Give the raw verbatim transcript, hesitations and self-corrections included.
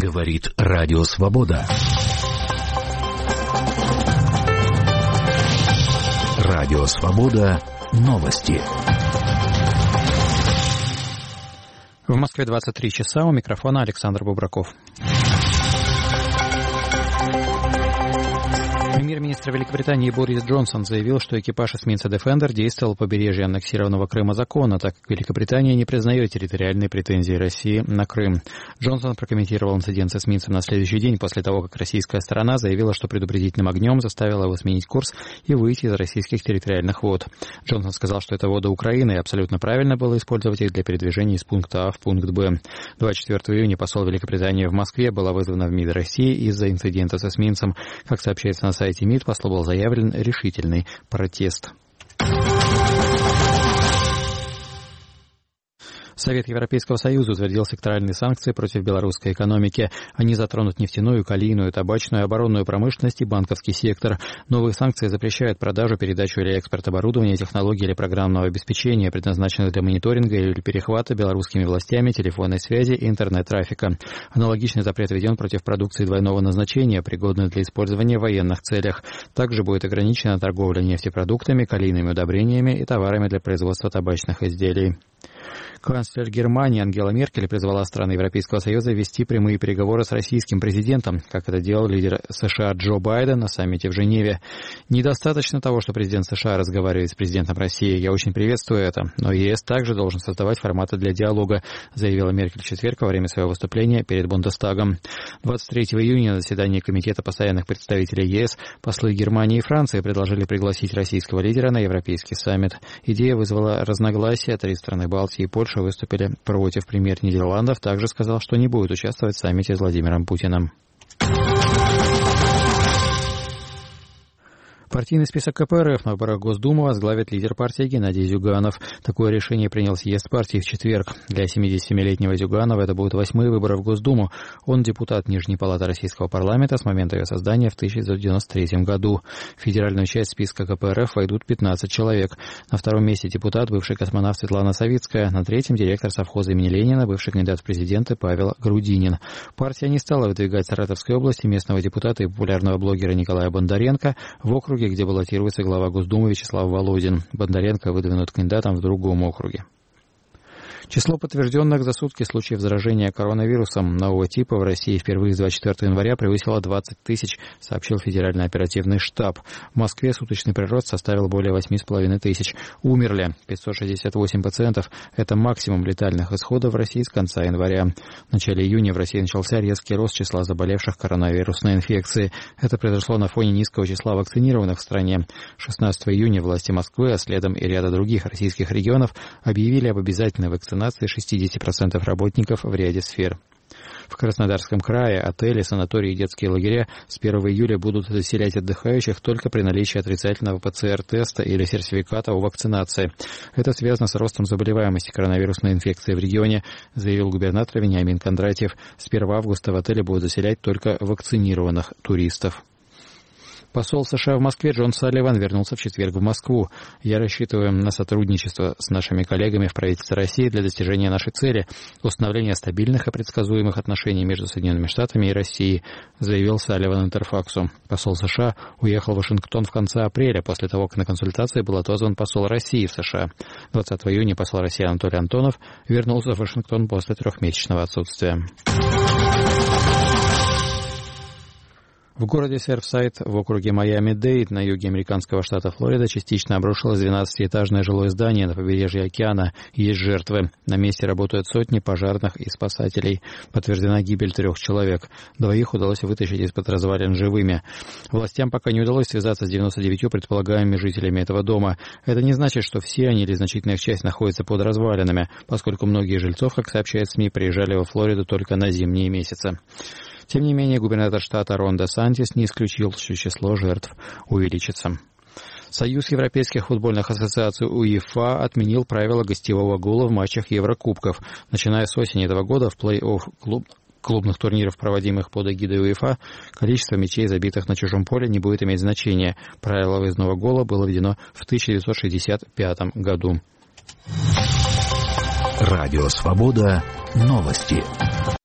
Говорит Радио Свобода. Радио Свобода. Новости. В Москве двадцать три часа. У микрофона Александр Бубраков. Премьер-министр Великобритании Борис Джонсон заявил, что экипаж эсминца «Дефендер» действовал по побережью аннексированного Крыма законно, так как Великобритания не признает территориальные претензии России на Крым. Джонсон прокомментировал инцидент с эсминцем на следующий день после того, как российская сторона заявила, что предупредительным огнем заставила его сменить курс и выйти из российских территориальных вод. Джонсон сказал, что это воды Украины, и абсолютно правильно было использовать их для передвижения из пункта А в пункт Б. двадцать четвёртого июня посол Великобритании в Москве была вызвана в МИД России из-за инцидента с эсминцем. Как сообщается на сайте МИД, послу был заявлен решительный протест. Совет Европейского Союза утвердил секторальные санкции против белорусской экономики. Они затронут нефтяную, калийную, табачную, оборонную промышленность и банковский сектор. Новые санкции запрещают продажу, передачу или экспорт оборудования, технологий или программного обеспечения, предназначенных для мониторинга или перехвата белорусскими властями телефонной связи и интернет-трафика. Аналогичный запрет введен против продукции двойного назначения, пригодной для использования в военных целях. Также будет ограничена торговля нефтепродуктами, калийными удобрениями и товарами для производства табачных изделий. Канцлер Германии Ангела Меркель призвала страны Европейского Союза вести прямые переговоры с российским президентом, как это делал лидер США Джо Байден на саммите в Женеве. «Недостаточно того, что президент США разговаривает с президентом России. Я очень приветствую это. Но ЕС также должен создавать форматы для диалога», заявила Меркель в четверг во время своего выступления перед Бундестагом. двадцать третьего июня на заседании Комитета постоянных представителей ЕС послы Германии и Франции предложили пригласить российского лидера на европейский саммит. Идея вызвала разногласия. Три страны Балтии и Польша выступили против. Премьер Нидерландов также сказал, что не будет участвовать в саммите с Владимиром Путиным. Партийный список ка пэ эр эф на выборах в Госдуму возглавит лидер партии Геннадий Зюганов. Такое решение принял съезд партии в четверг. Для семидесятисемилетнего Зюганова это будут восьмые выборы в Госдуму. Он депутат Нижней палаты Российского парламента с момента ее создания в тысяча девятьсот девяносто третьем году. В федеральную часть списка ка пэ эр эф войдут пятнадцать человек. На втором месте депутат, бывший космонавт Светлана Савицкая. На третьем директор совхоза имени Ленина, бывший кандидат в президенты Павел Грудинин. Партия не стала выдвигать в Саратовской области местного депутата и популярного блогера Николая Бондаренко в округе, где баллотируется глава Госдумы Вячеслав Володин. Бондаренко выдвинут кандидатом в другом округе. Число подтвержденных за сутки случаев заражения коронавирусом нового типа в России впервые с двадцать четвёртого января превысило двадцать тысяч, сообщил Федеральный оперативный штаб. В Москве суточный прирост составил более восемь с половиной тысяч. Умерли пятьсот шестьдесят восемь пациентов. Это максимум летальных исходов в России с конца января. В начале июня в России начался резкий рост числа заболевших коронавирусной инфекцией. Это произошло на фоне низкого числа вакцинированных в стране. шестнадцатого июня власти Москвы, а следом и ряда других российских регионов объявили об обязательной вакцинации шестьдесят процентов работников в ряде сфер. В Краснодарском крае отели, санатории и детские лагеря с первого июля будут заселять отдыхающих только при наличии отрицательного пэ цэ эр теста или сертификата о вакцинации. Это связано с ростом заболеваемости коронавирусной инфекцией в регионе, заявил губернатор Вениамин Кондратьев. С первого августа в отеле будут заселять только вакцинированных туристов. Посол США в Москве Джон Салливан вернулся в четверг в Москву. «Я рассчитываю на сотрудничество с нашими коллегами в правительстве России для достижения нашей цели – установления стабильных и предсказуемых отношений между Соединенными Штатами и Россией», заявил Салливан Интерфаксу. Посол США уехал в Вашингтон в конце апреля, после того, как на консультации был отозван посол России в США. двадцатого июня посол России Анатолий Антонов вернулся в Вашингтон после трехмесячного отсутствия. В городе Серфсайд в округе Майами-Дейд на юге американского штата Флорида частично обрушилось двенадцатиэтажное жилое здание на побережье океана. Есть жертвы. На месте работают сотни пожарных и спасателей. Подтверждена гибель трех человек. Двоих удалось вытащить из-под развалин живыми. Властям пока не удалось связаться с девяносто девятью предполагаемыми жителями этого дома. Это не значит, что все они или значительная их часть находятся под развалинами, поскольку многие жильцов, как сообщают СМИ, приезжали во Флориду только на зимние месяцы. Тем не менее, губернатор штата Рон де Сантис не исключил, что число жертв увеличится. Союз европейских футбольных ассоциаций УЕФА отменил правила гостевого гола в матчах Еврокубков. Начиная с осени этого года в плей-офф клуб клубных турниров, проводимых под эгидой УЕФА, количество мячей, забитых на чужом поле, не будет иметь значения. Правило выездного гола было введено в тысяча девятьсот шестьдесят пятом году. Радио Свобода. Новости.